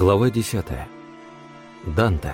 Глава 10. Данте.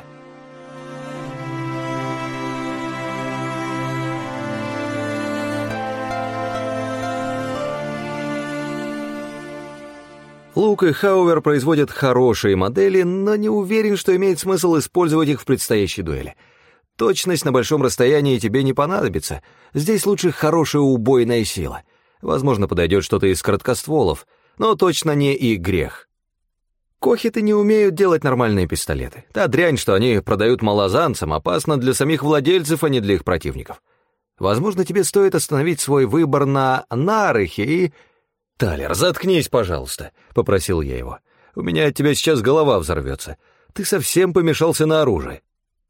Лук и Хаувер производят хорошие модели, но не уверен, что имеет смысл использовать их в предстоящей дуэли. Точность на большом расстоянии тебе не понадобится. Здесь лучше хорошая убойная сила. Возможно, подойдет что-то из короткостволов, но точно не и грех. Кохиты не умеют делать нормальные пистолеты. Та дрянь, что они продают малозанцам, опасна для самих владельцев, а не для их противников. Возможно, тебе стоит остановить свой выбор на Нарыхе и... «Талер, заткнись, пожалуйста», — попросил я его. «У меня от тебя сейчас голова взорвется. Ты совсем помешался на оружии».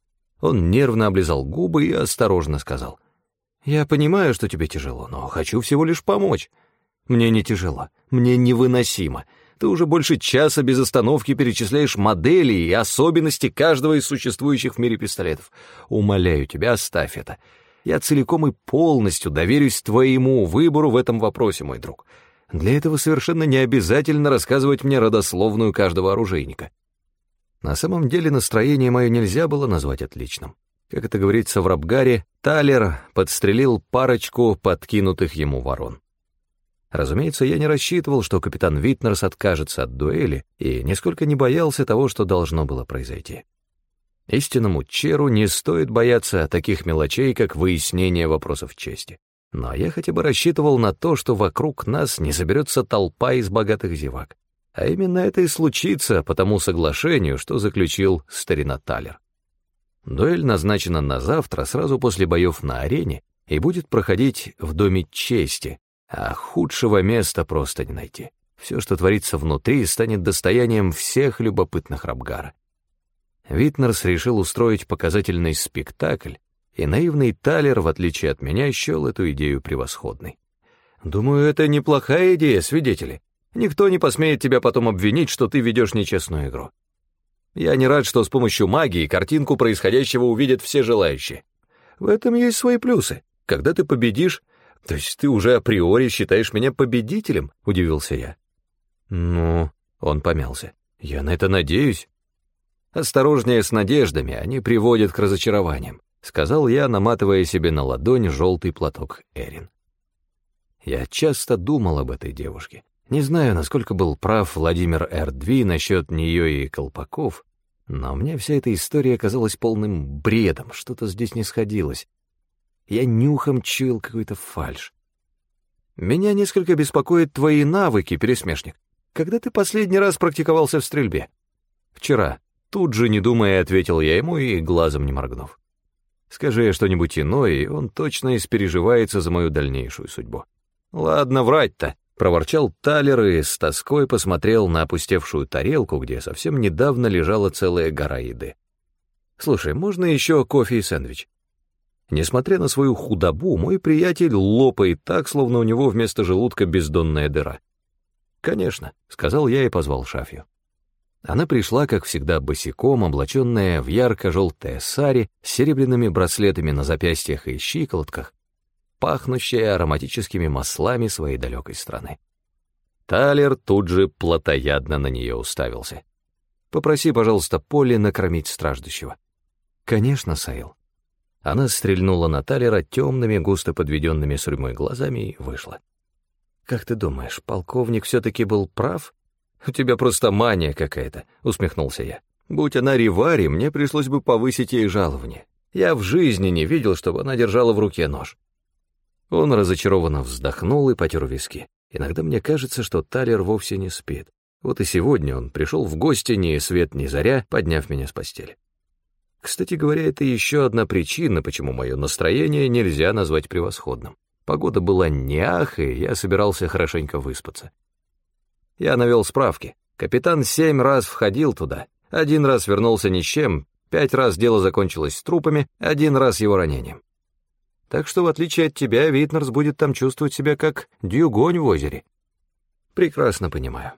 Он нервно облизал губы и осторожно сказал: «Я понимаю, что тебе тяжело, но хочу всего лишь помочь». «Мне не тяжело, мне невыносимо. Ты уже больше часа без остановки перечисляешь модели и особенности каждого из существующих в мире пистолетов. Умоляю тебя, оставь это. Я целиком и полностью доверюсь твоему выбору в этом вопросе, мой друг. Для этого совершенно не обязательно рассказывать мне родословную каждого оружейника». На самом деле настроение мое нельзя было назвать отличным. Как это говорится в Рабгаре, Талер подстрелил парочку подкинутых ему ворон. Разумеется, я не рассчитывал, что капитан Витнерс откажется от дуэли, и нисколько не боялся того, что должно было произойти. Истинному черу не стоит бояться таких мелочей, как выяснение вопросов чести. Но я хотя бы рассчитывал на то, что вокруг нас не соберется толпа из богатых зевак. А именно это и случится по тому соглашению, что заключил старина Талер. Дуэль назначена на завтра, сразу после боев на арене, и будет проходить в Доме чести, а худшего места просто не найти. Все, что творится внутри, станет достоянием всех любопытных Рабгара. Витнерс решил устроить показательный спектакль, и наивный Талер, в отличие от меня, счел эту идею превосходной. «Думаю, это неплохая идея, свидетели. Никто не посмеет тебя потом обвинить, что ты ведешь нечестную игру. Я не рад, что с помощью магии картинку происходящего увидят все желающие. В этом есть свои плюсы. Когда ты победишь... То есть ты уже априори считаешь меня победителем?» — удивился я. «Ну...» — он помялся. «Я на это надеюсь». «Осторожнее с надеждами, они приводят к разочарованиям», — сказал я, наматывая себе на ладонь желтый платок Эрин. Я часто думал об этой девушке. Не знаю, насколько был прав Владимир Эрдви насчет нее и колпаков, но мне вся эта история казалась полным бредом, что-то здесь не сходилось. Я нюхом чуял какой-то фальшь. «Меня несколько беспокоят твои навыки, пересмешник. Когда ты последний раз практиковался в стрельбе?» «Вчера». Тут же, не думая, ответил я ему и глазом не моргнув. Скажи я что-нибудь иное, и он точно испереживается за мою дальнейшую судьбу. «Ладно, врать-то», — проворчал Талер и с тоской посмотрел на опустевшую тарелку, где совсем недавно лежала целая гора еды. «Слушай, можно еще кофе и сэндвич?» Несмотря на свою худобу, мой приятель лопает так, словно у него вместо желудка бездонная дыра. «Конечно», — сказал я и позвал Шафью. Она пришла, как всегда, босиком, облаченная в ярко-желтое сари, с серебряными браслетами на запястьях и щиколотках, пахнущая ароматическими маслами своей далекой страны. Талер тут же плотоядно на нее уставился. «Попроси, пожалуйста, Полли накормить страждущего». «Конечно, Сейл». Она стрельнула на Талера темными, густо подведенными сурьмой глазами и вышла. «Как ты думаешь, полковник все-таки был прав?» «У тебя просто мания какая-то», — усмехнулся я. «Будь она Ривари, мне пришлось бы повысить ей жалование. Я в жизни не видел, чтобы она держала в руке нож». Он разочарованно вздохнул и потер виски. Иногда мне кажется, что Талер вовсе не спит. Вот и сегодня он пришел в гости ни свет ни заря, подняв меня с постели. Кстати говоря, это еще одна причина, почему мое настроение нельзя назвать превосходным. Погода была не ах, и я собирался хорошенько выспаться. Я навел справки. Капитан 7 раз входил туда, 1 раз вернулся ни с чем, 5 раз дело закончилось с трупами, 1 раз его ранением. Так что, в отличие от тебя, Витнерс будет там чувствовать себя как дюгонь в озере. Прекрасно понимаю.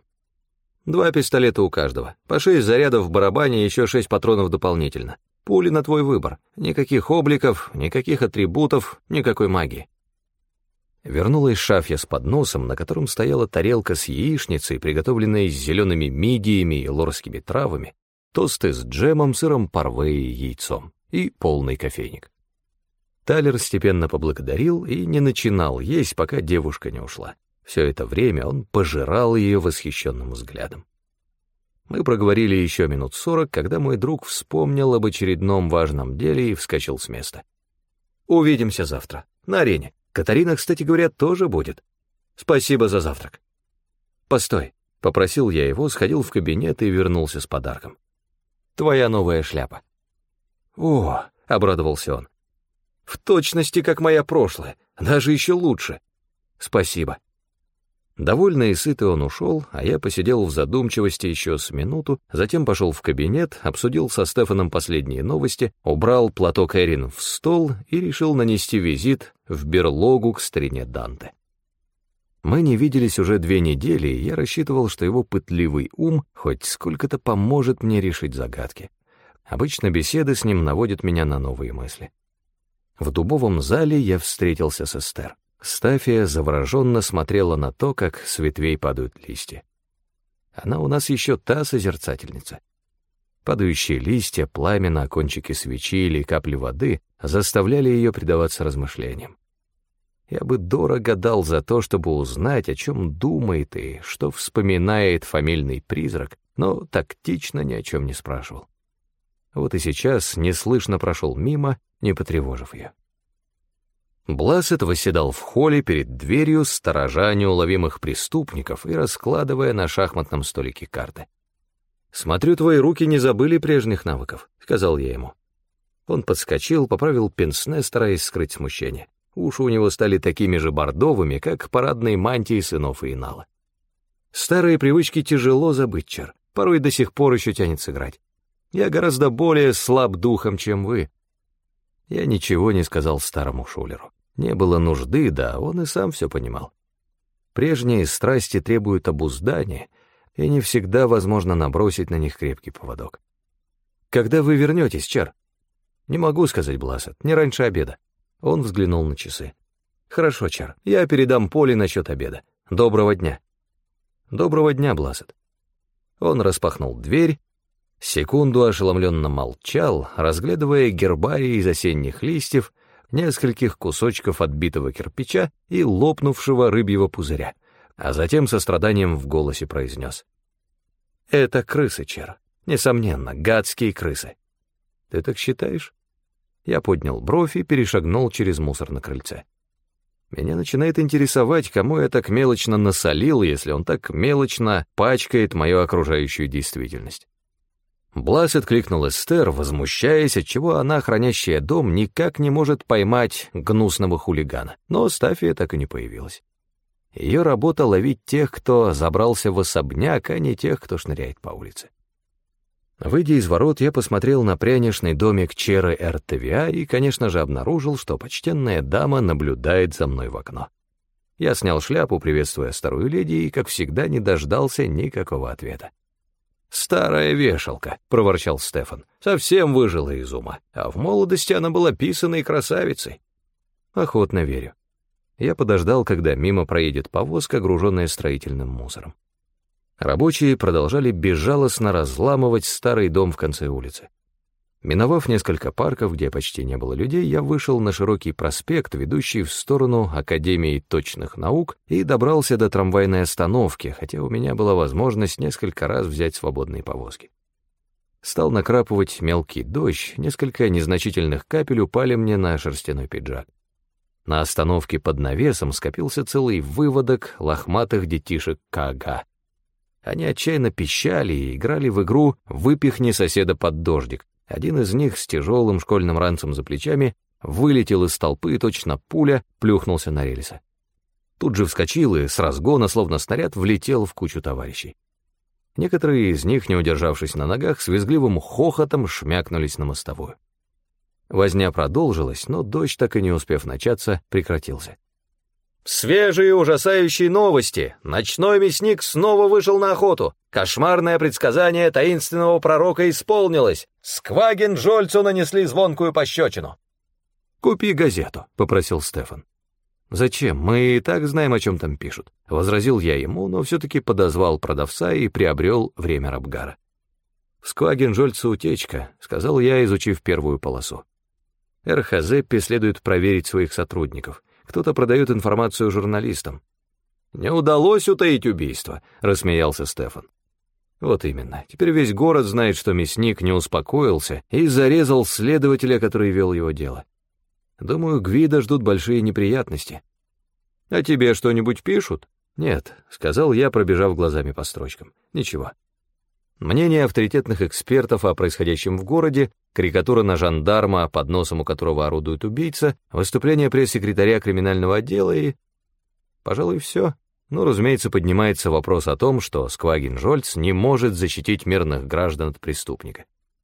2 пистолета у каждого, по 6 зарядов в барабане и еще 6 патронов дополнительно. Пули на твой выбор. Никаких обликов, никаких атрибутов, никакой магии. Вернулась Шафья с подносом, на котором стояла тарелка с яичницей, приготовленной с зелеными мидиями и лорскими травами, тосты с джемом, сыром парве и яйцом, и полный кофейник. Талер степенно поблагодарил и не начинал есть, пока девушка не ушла. Все это время он пожирал ее восхищенным взглядом. Мы проговорили еще минут 40, когда мой друг вспомнил об очередном важном деле и вскочил с места. «Увидимся завтра, на арене. Катарина, кстати говоря, тоже будет. Спасибо за завтрак». «Постой», — попросил я его, сходил в кабинет и вернулся с подарком. «Твоя новая шляпа». «О», — обрадовался он, — «в точности, как моя прошлая, даже еще лучше. Спасибо». Довольный и сытый он ушел, а я посидел в задумчивости еще с минуту, затем пошел в кабинет, обсудил со Стефаном последние новости, убрал платок Эрин в стол и решил нанести визит в берлогу к старине Данте. Мы не виделись уже 2 недели, и я рассчитывал, что его пытливый ум хоть сколько-то поможет мне решить загадки. Обычно беседы с ним наводят меня на новые мысли. В дубовом зале я встретился с Эстер. Стафия завороженно смотрела на то, как с ветвей падают листья. Она у нас еще та созерцательница. Падающие листья, пламя на кончике свечи или капли воды заставляли ее предаваться размышлениям. Я бы дорого дал за то, чтобы узнать, о чем думает и что вспоминает фамильный призрак, но тактично ни о чем не спрашивал. Вот и сейчас неслышно прошел мимо, не потревожив ее. Блассет восседал в холле перед дверью, сторожа неуловимых преступников и раскладывая на шахматном столике карты. «Смотрю, твои руки не забыли прежних навыков», — сказал я ему. Он подскочил, поправил пенсне, стараясь скрыть смущение. Уши у него стали такими же бордовыми, как парадные мантии сынов Иенала. «Старые привычки тяжело забыть, Чар. Порой до сих пор еще тянет сыграть. Я гораздо более слаб духом, чем вы». Я ничего не сказал старому шулеру. Не было нужды, да он и сам все понимал. Прежние страсти требуют обуздания, и не всегда возможно набросить на них крепкий поводок. «Когда вы вернетесь, Чар?» «Не могу сказать, Блассет, не раньше обеда». Он взглянул на часы. «Хорошо, Чар, я передам Поле насчет обеда. Доброго дня». «Доброго дня, Блассет». Он распахнул дверь, секунду ошеломленно молчал, разглядывая гербарий из осенних листьев, нескольких кусочков отбитого кирпича и лопнувшего рыбьего пузыря, а затем со страданием в голосе произнес: «Это крысы, Чар. Несомненно, гадские крысы». «Ты так считаешь?» Я поднял бровь и перешагнул через мусор на крыльце. Меня начинает интересовать, кому я так мелочно насолил, если он так мелочно пачкает мою окружающую действительность. Блассет кликнул Эстер, возмущаясь, отчего она, хранящая дом, никак не может поймать гнусного хулигана, но Стафия так и не появилась. Ее работа — ловить тех, кто забрался в особняк, а не тех, кто шныряет по улице. Выйдя из ворот, я посмотрел на пряничный домик Черы РТВА и, конечно же, обнаружил, что почтенная дама наблюдает за мной в окно. Я снял шляпу, приветствуя старую леди, и, как всегда, не дождался никакого ответа. «Старая вешалка», — проворчал Стефан, — «совсем выжила из ума, а в молодости она была писаной красавицей». Охотно верю. Я подождал, когда мимо проедет повозка, груженная строительным мусором. Рабочие продолжали безжалостно разламывать старый дом в конце улицы. Миновав несколько парков, где почти не было людей, я вышел на широкий проспект, ведущий в сторону Академии точных наук, и добрался до трамвайной остановки, хотя у меня была возможность несколько раз взять свободные повозки. Стал накрапывать мелкий дождь, несколько незначительных капель упали мне на шерстяной пиджак. На остановке под навесом скопился целый выводок лохматых детишек КГ. Они отчаянно пищали и играли в игру «Выпихни соседа под дождик». Один из них с тяжелым школьным ранцем за плечами вылетел из толпы и точно пуля плюхнулся на рельсы. Тут же вскочил и с разгона, словно снаряд, влетел в кучу товарищей. Некоторые из них, не удержавшись на ногах, с визгливым хохотом шмякнулись на мостовую. Возня продолжилась, но дождь, так и не успев начаться, прекратился. «Свежие ужасающие новости! Ночной мясник снова вышел на охоту! Кошмарное предсказание таинственного пророка исполнилось! Скваген Джольцу нанесли звонкую пощечину!» «Купи газету», — попросил Стефан. «Зачем? Мы и так знаем, о чем там пишут», — возразил я ему, но все-таки подозвал продавца и приобрел время Рабгара. «В Сквагенжольце утечка», — сказал я, изучив первую полосу. РХЗеппи следует проверить своих сотрудников. Кто-то продает информацию журналистам. «Не удалось утаить убийство», — рассмеялся Стефан. «Вот именно. Теперь весь город знает, что мясник не успокоился и зарезал следователя, который вел его дело. Думаю, Гвида ждут большие неприятности». «А тебе что-нибудь пишут?» «Нет», — сказал я, пробежав глазами по строчкам. «Ничего». Мнение авторитетных экспертов о происходящем в городе, карикатура на жандарма, под носом у которого орудует убийца, выступление пресс-секретаря криминального отдела и... Пожалуй, все. Но, разумеется, поднимается вопрос о том, что Сквагенжольц не может защитить мирных граждан от преступника.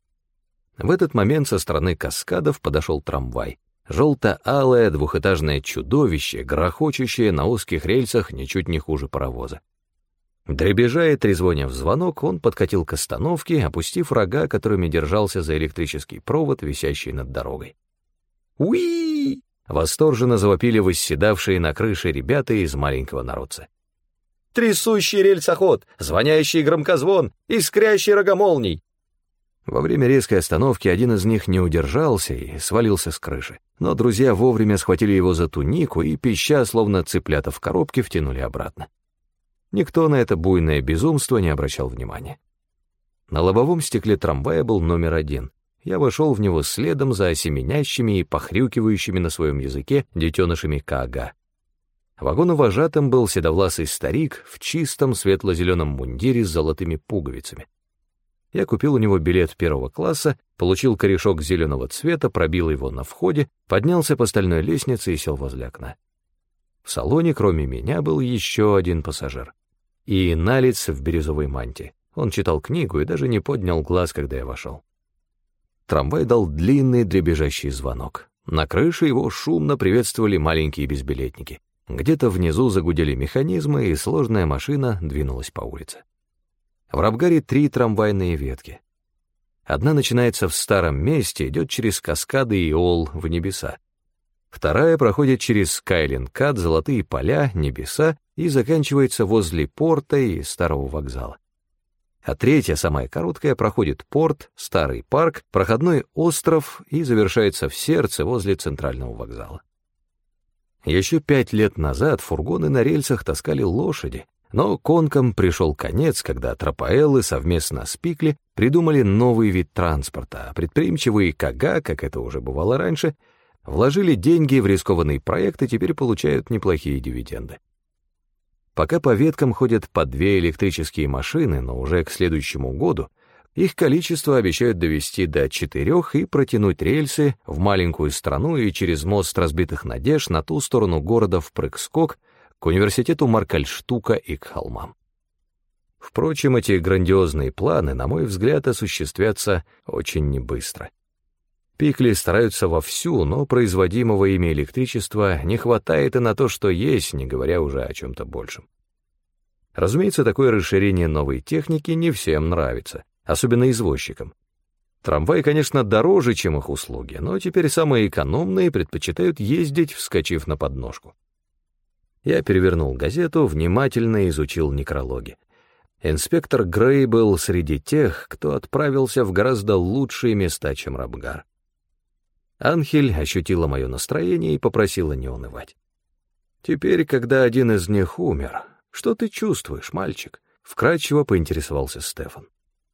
В этот момент со стороны каскадов подошел трамвай. Желто-алое двухэтажное чудовище, грохочущее на узких рельсах ничуть не хуже паровоза. Дребезжа и трезвоня в звонок, он подкатил к остановке, опустив рога, которыми держался за электрический провод, висящий над дорогой. «Уи!» — восторженно завопили восседавшие на крыше ребята из маленького народца. «Трясущий рельсоход, звонящий громкозвон, искрящий рогомолний!» Во время резкой остановки один из них не удержался и свалился с крыши, но друзья вовремя схватили его за тунику и, пища, словно цыплята в коробке, втянули обратно. Никто на это буйное безумство не обращал внимания. На лобовом стекле трамвая был номер 1. Я вошел в него следом за семенящими и похрюкивающими на своем языке детенышами Каага. Вагоновожатым был седовласый старик в чистом светло-зеленом мундире с золотыми пуговицами. Я купил у него билет 1 класса, получил корешок зеленого цвета, пробил его на входе, поднялся по стальной лестнице и сел возле окна. В салоне, кроме меня, был еще один пассажир. И налиц в бирюзовой мантии. Он читал книгу и даже не поднял глаз, когда я вошел. Трамвай дал длинный дребезжащий звонок. На крыше его шумно приветствовали маленькие безбилетники. Где-то внизу загудели механизмы, и сложная машина двинулась по улице. В Рабгаре 3 трамвайные ветки. Одна начинается в старом месте, идет через каскады и Ол в небеса. Вторая проходит через Кайлинкат, Золотые поля, небеса и заканчивается возле порта и старого вокзала. А третья, самая короткая, проходит порт, старый парк, проходной остров и завершается в сердце возле центрального вокзала. Еще 5 лет назад фургоны на рельсах таскали лошади, но конкам пришел конец, когда Тропаэллы совместно с Пикли придумали новый вид транспорта, а предприимчивые Каага, как это уже бывало раньше, вложили деньги в рискованный проект и теперь получают неплохие дивиденды. Пока по веткам ходят по 2 электрические машины, но уже к следующему году их количество обещают довести до 4 и протянуть рельсы в маленькую страну и через мост разбитых надежд на ту сторону города в прыг-скок к университету Маркальштука и к холмам. Впрочем, эти грандиозные планы, на мой взгляд, осуществятся очень небыстро. Пикли стараются вовсю, но производимого ими электричества не хватает и на то, что есть, не говоря уже о чем-то большем. Разумеется, такое расширение новой техники не всем нравится, особенно извозчикам. Трамвай, конечно, дороже, чем их услуги, но теперь самые экономные предпочитают ездить, вскочив на подножку. Я перевернул газету, внимательно изучил некрологи. Инспектор Грей был среди тех, кто отправился в гораздо лучшие места, чем Рабгар. Анхель ощутила мое настроение и попросила не унывать. «Теперь, когда один из них умер, что ты чувствуешь, мальчик?» — вкратчиво поинтересовался Стефан.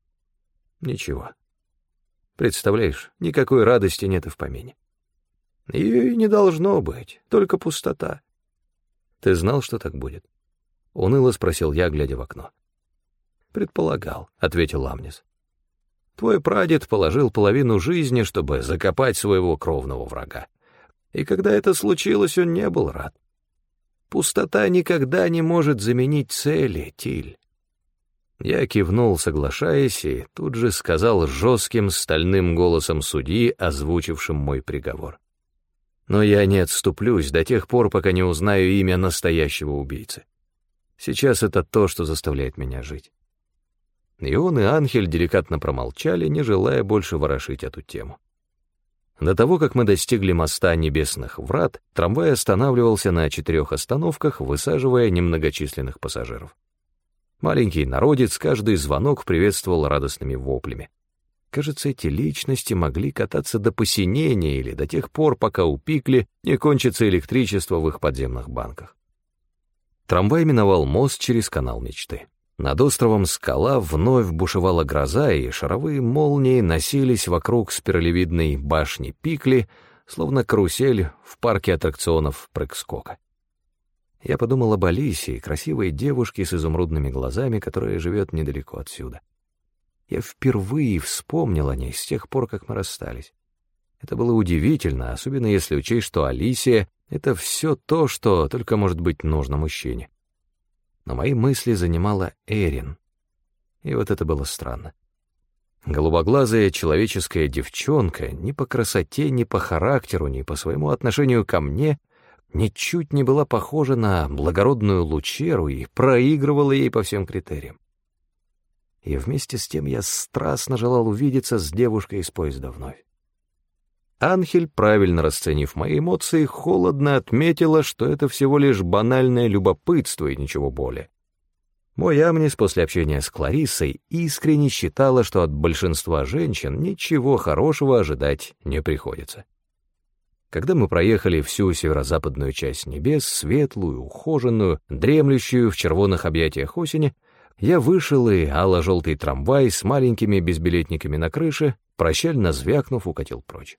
«Ничего. Представляешь, никакой радости нет и в помине. Ее и не должно быть, только пустота. Ты знал, что так будет?» — уныло спросил я, глядя в окно. «Предполагал», — ответил Амнис. «Твой прадед положил половину жизни, чтобы закопать своего кровного врага. И когда это случилось, он не был рад. Пустота никогда не может заменить цели, Тиль». Я кивнул, соглашаясь, и тут же сказал жестким стальным голосом судьи, озвучившим мой приговор: «Но я не отступлюсь до тех пор, пока не узнаю имя настоящего убийцы. Сейчас это то, что заставляет меня жить». И он, и Анхель деликатно промолчали, не желая больше ворошить эту тему. До того, как мы достигли моста Небесных Врат, трамвай останавливался на 4 остановках, высаживая немногочисленных пассажиров. Маленький народец каждый звонок приветствовал радостными воплями. Кажется, эти личности могли кататься до посинения или до тех пор, пока у Пикли не кончится электричество в их подземных банках. Трамвай миновал мост через канал мечты. Над островом Скала вновь бушевала гроза, и шаровые молнии носились вокруг спиралевидной башни Пикли, словно карусель в парке аттракционов прыг-скока. Я подумал об Алисе, красивой девушке с изумрудными глазами, которая живет недалеко отсюда. Я впервые вспомнил о ней с тех пор, как мы расстались. Это было удивительно, особенно если учесть, что Алисия — это все то, что только может быть нужно мужчине. Но мои мысли занимала Эрин, и вот это было странно. Голубоглазая человеческая девчонка ни по красоте, ни по характеру, ни по своему отношению ко мне ничуть не была похожа на благородную Лучеру и проигрывала ей по всем критериям. И вместе с тем я страстно желал увидеться с девушкой из поезда вновь. Анхель, правильно расценив мои эмоции, холодно отметила, что это всего лишь банальное любопытство и ничего более. Мой Амнис после общения с Клариссой искренне считала, что от большинства женщин ничего хорошего ожидать не приходится. Когда мы проехали всю северо-западную часть небес, светлую, ухоженную, дремлющую в червоных объятиях осени, я вышел, и ало-желтый трамвай с маленькими безбилетниками на крыше, прощально звякнув, укатил прочь.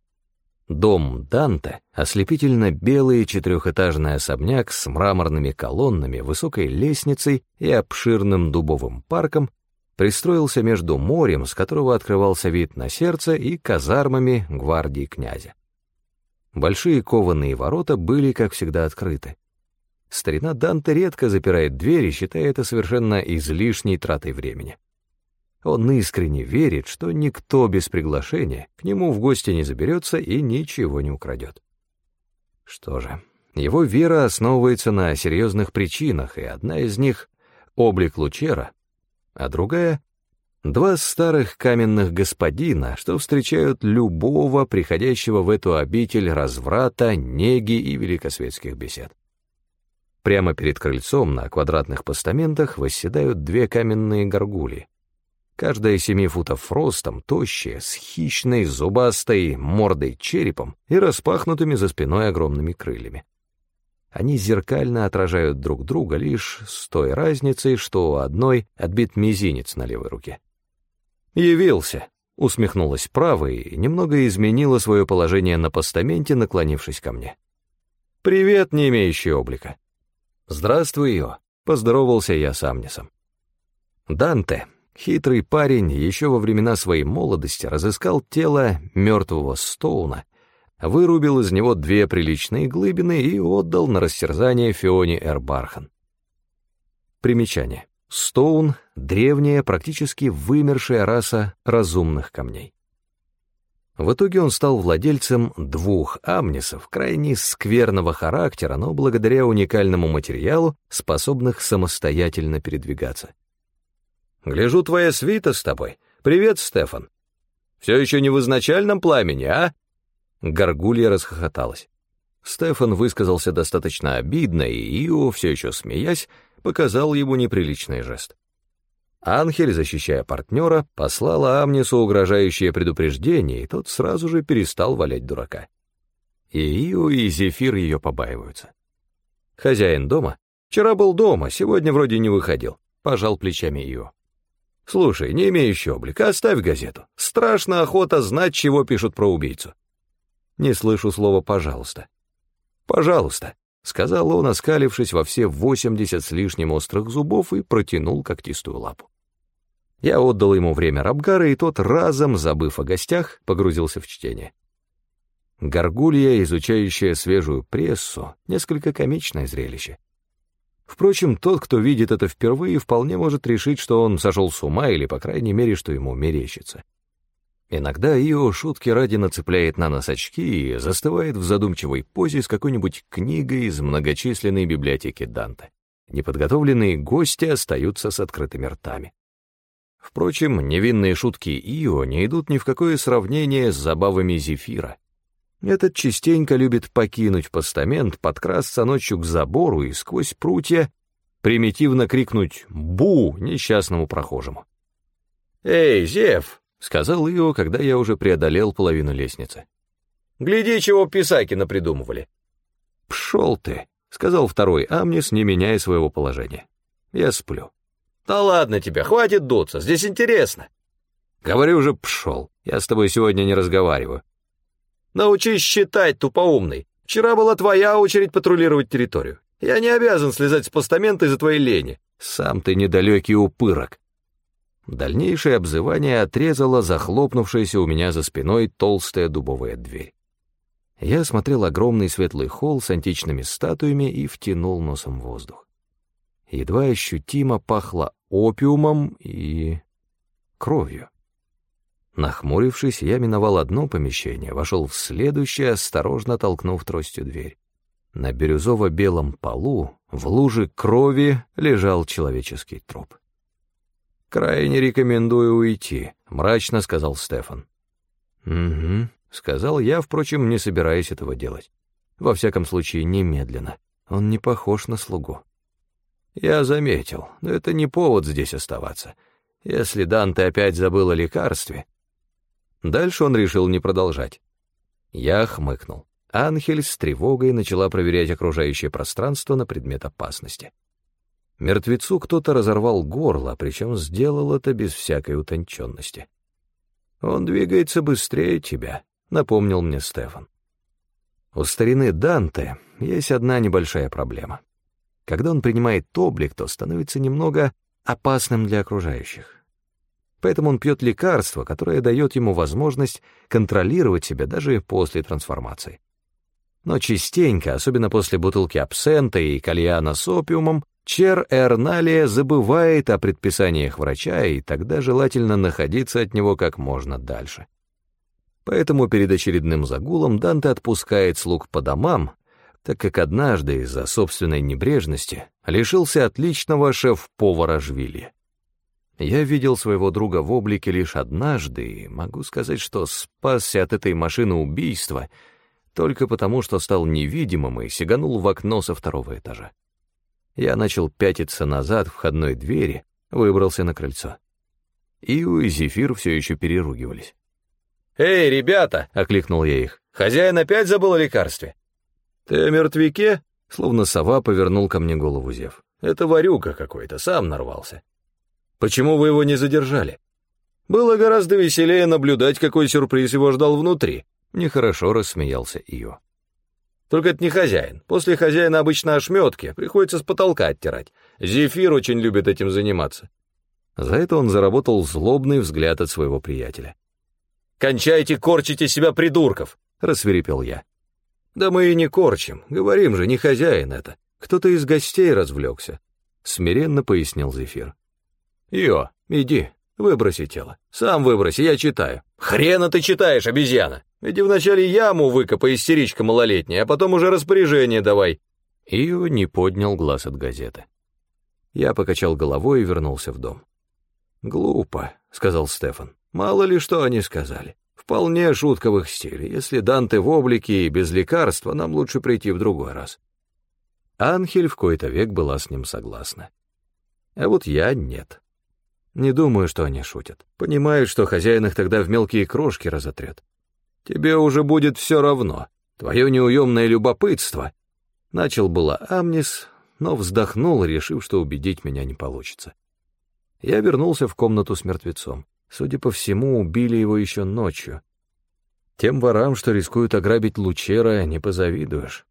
Дом Данте, ослепительно белый 4-этажный особняк с мраморными колоннами, высокой лестницей и обширным дубовым парком, пристроился между морем, с которого открывался вид на Сердце, и казармами гвардии князя. Большие кованые ворота были, как всегда, открыты. Старина Данте редко запирает двери, считая это совершенно излишней тратой времени. Он искренне верит, что никто без приглашения к нему в гости не заберется и ничего не украдет. Что же, его вера основывается на серьезных причинах, и одна из них — облик Лучера, а другая — 2 старых каменных господина, что встречают любого приходящего в эту обитель разврата, неги и великосветских бесед. Прямо перед крыльцом на квадратных постаментах восседают 2 каменные горгульи. Каждая 7 футов ростом, тощая, с хищной, зубастой мордой черепом и распахнутыми за спиной огромными крыльями. Они зеркально отражают друг друга лишь с той разницей, что у одной отбит мизинец на левой руке. «Явился», — усмехнулась правая и немного изменила свое положение на постаменте, наклонившись ко мне. «Привет, не имеющий облика». «Здравствуй, Ио», — поздоровался я с Амнисом. Данте, хитрый парень, еще во времена своей молодости разыскал тело мертвого Стоуна, вырубил из него 2 приличные глыбины и отдал на растерзание Фионе Эрбархан. Примечание. Стоун — древняя, практически вымершая раса разумных камней. В итоге он стал владельцем 2 амнисов, крайне скверного характера, но благодаря уникальному материалу, способных самостоятельно передвигаться. «Гляжу, твоя свита с тобой. Привет, Стефан. Все еще не в изначальном пламени, а?» Горгулья расхохоталась. Стефан высказался достаточно обидно, и Ио, все еще смеясь, показал ему неприличный жест. Анхель, защищая партнера, послала Амнису угрожающее предупреждение, и тот сразу же перестал валять дурака. И Ио, и Зефир ее побаиваются. «Хозяин дома? Вчера был дома, сегодня вроде не выходил», — пожал плечами Ио. «Слушай, не имеющий облика, оставь газету. Страшно охота знать, чего пишут про убийцу». Не слышу слова «пожалуйста». «Пожалуйста», — сказал он, оскалившись во все 80 с лишним острых зубов, и протянул когтистую лапу. Я отдал ему время Рабгара, и тот, разом забыв о гостях, погрузился в чтение. Горгулья, изучающая свежую прессу, несколько комичное зрелище. Впрочем, тот, кто видит это впервые, вполне может решить, что он сошел с ума или, по крайней мере, что ему мерещится. Иногда Ио шутки ради нацепляет на нос очки и застывает в задумчивой позе с какой-нибудь книгой из многочисленной библиотеки Данте. Неподготовленные гости остаются с открытыми ртами. Впрочем, невинные шутки Ио не идут ни в какое сравнение с забавами Зефира. Этот частенько любит покинуть постамент, подкрасться ночью к забору и сквозь прутья примитивно крикнуть «Бу!» несчастному прохожему. «Эй, Зев!» — сказал Ио, когда я уже преодолел половину лестницы. «Гляди, чего писаки напридумывали!» «Пшел ты!» — сказал второй Амнис, не меняя своего положения. «Я сплю». «Да ладно тебе, хватит дуться, здесь интересно». «Говорю же, пшел, я с тобой сегодня не разговариваю». «Научись считать, тупоумный. Вчера была твоя очередь патрулировать территорию. Я не обязан слезать с постамента из-за твоей лени. Сам ты недалекий упырок». Дальнейшее обзывание отрезало захлопнувшаяся у меня за спиной толстая дубовая дверь. Я смотрел огромный светлый холл с античными статуями и втянул носом воздух. Едва ощутимо пахло опиумом и кровью. Нахмурившись, я миновал одно помещение, вошел в следующее, осторожно толкнув тростью дверь. На бирюзово-белом полу, в луже крови, лежал человеческий труп. «Крайне рекомендую уйти», — мрачно сказал Стефан. «Угу», — сказал я, впрочем, не собираясь этого делать. Во всяком случае, немедленно. Он не похож на слугу. «Я заметил, но это не повод здесь оставаться. Если Данте опять забыл о лекарстве...» Дальше он решил не продолжать. Я хмыкнул. Анхель с тревогой начала проверять окружающее пространство на предмет опасности. Мертвецу кто-то разорвал горло, причем сделал это без всякой утонченности. «Он двигается быстрее тебя», — напомнил мне Стефан. У старины Данте есть одна небольшая проблема. Когда он принимает облик, то становится немного опасным для окружающих. Поэтому он пьет лекарство, которое дает ему возможность контролировать себя даже после трансформации. Но частенько, особенно после бутылки абсента и кальяна с опиумом, Чер Эрналия забывает о предписаниях врача, и тогда желательно находиться от него как можно дальше. Поэтому перед очередным загулом Данте отпускает слуг по домам, так как однажды из-за собственной небрежности лишился отличного шеф-повара Жвилья. Я видел своего друга в облике лишь однажды, и могу сказать, что спасся от этой машины убийства только потому, что стал невидимым и сиганул в окно со второго этажа. Я начал пятиться назад входной двери, выбрался на крыльцо. Ио и Зефир все еще переругивались. «Эй, ребята!» — окликнул я их. «Хозяин опять забыл о лекарстве?» «Ты о мертвяке?» — словно сова повернул ко мне голову Зев. «Это ворюга какой-то, сам нарвался». «Почему вы его не задержали?» «Было гораздо веселее наблюдать, какой сюрприз его ждал внутри», — нехорошо рассмеялся Ио. «Только это не хозяин. После хозяина обычно ошметки, приходится с потолка оттирать. Зефир очень любит этим заниматься». За это он заработал злобный взгляд от своего приятеля. «Кончайте корчить из себя придурков!» — рассвирепел я. «Да мы и не корчим, говорим же, не хозяин это. Кто-то из гостей развлекся», — смиренно пояснил Зефир. «Ио, иди, выброси тело. Сам выброси, я читаю». «Хрена ты читаешь, обезьяна! Иди вначале яму выкопай, истеричка малолетняя, а потом уже распоряжение давай». Ио не поднял глаз от газеты. Я покачал головой и вернулся в дом. «Глупо», — сказал Стефан. «Мало ли что они сказали. Вполне шутка в их стиле. Если Данте в облике и без лекарства, нам лучше прийти в другой раз». Анхель в кои-то век была с ним согласна. А вот я нет. Не думаю, что они шутят. Понимают, что хозяин их тогда в мелкие крошки разотрет. «Тебе уже будет все равно. Твое неуемное любопытство». Начал было Амнис, но вздохнул, решив, что убедить меня не получится. Я вернулся в комнату с мертвецом. Судя по всему, убили его еще ночью. Тем ворам, что рискуют ограбить Лучера, не позавидуешь.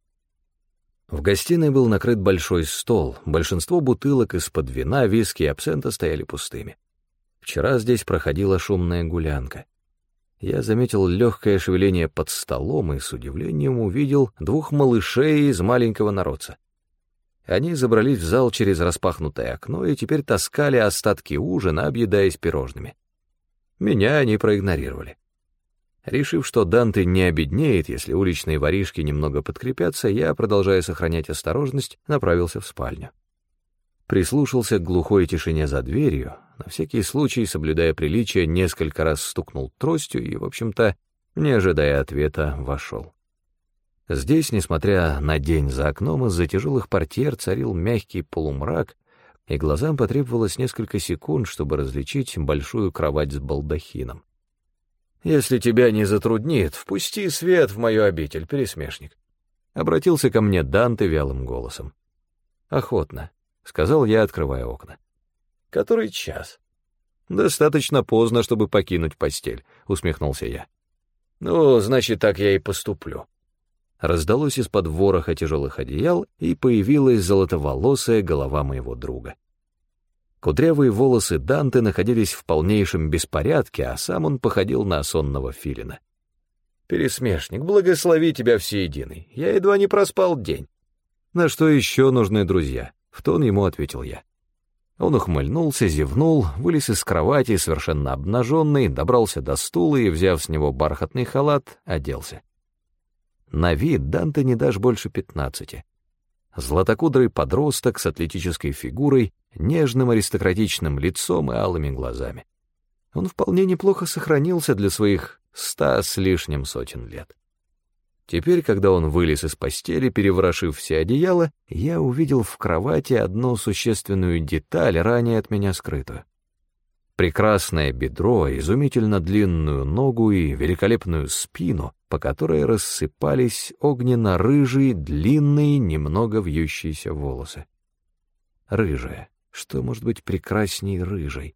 В гостиной был накрыт большой стол, большинство бутылок из-под вина, виски и абсента стояли пустыми. Вчера здесь проходила шумная гулянка. Я заметил легкое шевеление под столом и с удивлением увидел двух малышей из маленького народца. Они забрались в зал через распахнутое окно и теперь таскали остатки ужина, объедаясь пирожными. Меня они проигнорировали. Решив, что Данте не обеднеет, если уличные воришки немного подкрепятся, я, продолжая сохранять осторожность, направился в спальню. Прислушался к глухой тишине за дверью, на всякий случай, соблюдая приличие, несколько раз стукнул тростью и, в общем-то, не ожидая ответа, вошел. Здесь, несмотря на день за окном, из-за тяжелых портьер царил мягкий полумрак, и глазам потребовалось несколько секунд, чтобы различить большую кровать с балдахином. «Если тебя не затруднит, впусти свет в мою обитель, пересмешник», — обратился ко мне Данте вялым голосом. «Охотно», — сказал я, открывая окна. «Который час?» «Достаточно поздно, чтобы покинуть постель», — усмехнулся я. «Ну, значит, так я и поступлю». Раздалось из-под вороха тяжелых одеял, и появилась золотоволосая голова моего друга. Кудрявые волосы Данте находились в полнейшем беспорядке, а сам он походил на сонного филина. «Пересмешник, благослови тебя всеединый, я едва не проспал день». «На что еще нужны друзья?» — в тон ему ответил я. Он ухмыльнулся, зевнул, вылез из кровати, совершенно обнаженный, добрался до стула и, взяв с него бархатный халат, оделся. На вид Данте не дашь больше 15. Златокудрый подросток с атлетической фигурой, нежным аристократичным лицом и алыми глазами. Он вполне неплохо сохранился для своих 100 с лишним сотен лет. Теперь, когда он вылез из постели, переворошив все одеяла, я увидел в кровати одну существенную деталь, ранее от меня скрытую. Прекрасное бедро, изумительно длинную ногу и великолепную спину, по которой рассыпались огненно-рыжие, длинные, немного вьющиеся волосы. Рыжая. Что может быть прекрасней рыжей?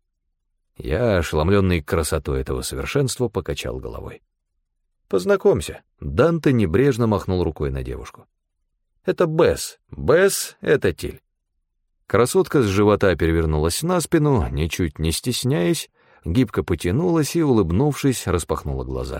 Я, ошеломленный красотой этого совершенства, покачал головой. «Познакомься». Данте небрежно махнул рукой на девушку. «Это Бесс. Бесс — это Тиль». Красотка с живота перевернулась на спину, ничуть не стесняясь, гибко потянулась и, улыбнувшись, распахнула глаза.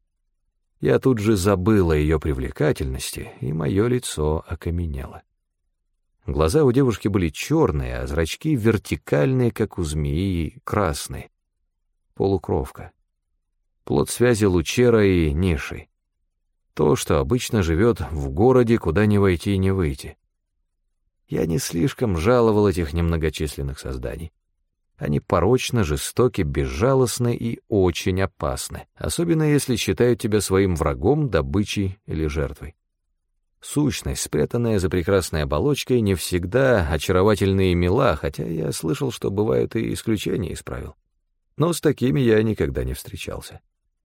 Я тут же забыл о ее привлекательности, и мое лицо окаменело. Глаза у девушки были черные, а зрачки вертикальные, как у змеи, красные. Полукровка. Плод связи Лучера и Ниши. То, что обычно живет в городе, куда не войти и не выйти. Я не слишком жаловал этих немногочисленных созданий. Они порочны, жестоки, безжалостны и очень опасны, особенно если считают тебя своим врагом, добычей или жертвой. Сущность, спрятанная за прекрасной оболочкой, не всегда очаровательна и мила, хотя я слышал, что бывают и исключения из правил. Но с такими я никогда не встречался.